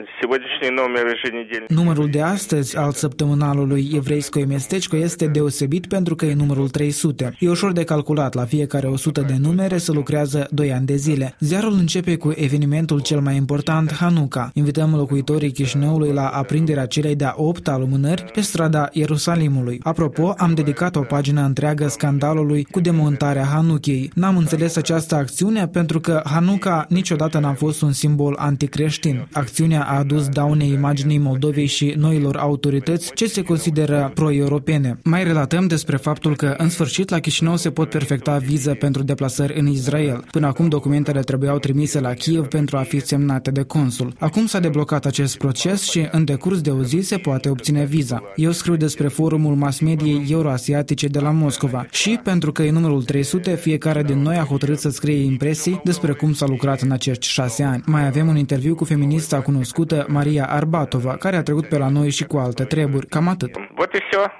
Numărul de astăzi al săptămânalului Evreiskoe Mestečko este deosebit pentru că e numărul 300. E ușor de calculat, la fiecare 100 de numere se lucrează 2 ani de zile. Ziarul începe cu evenimentul cel mai important, Hanuca. Invităm locuitorii Chișinăului la aprinderea celei de-a 8-a lumânări pe strada Ierusalimului. Apropo, am dedicat o pagină întreagă scandalului cu demontarea Hanuchei. N-am înțeles această acțiune pentru că Hanuca niciodată n-a fost un simbol anticreștin. Acțiunea a adus daune imaginii Moldovei și noilor autorități ce se consideră pro-europene. Mai relatăm despre faptul că, în sfârșit, la Chișinău se pot perfecta vize pentru deplasări în Israel. Până acum, documentele trebuiau trimise la Kiev pentru a fi semnate de consul. Acum s-a deblocat acest proces și, în decurs de o zi, se poate obține viza. Eu scriu despre forumul mass-mediei euroasiatice de la Moscova și, pentru că e numărul 300, fiecare din noi a hotărât să scrie impresii despre cum s-a lucrat în acești 6 ani. Mai avem un interviu cu feminista cunoscută Maria Arbatova, care a trecut pe la noi și cu alte treburi. Cam atât.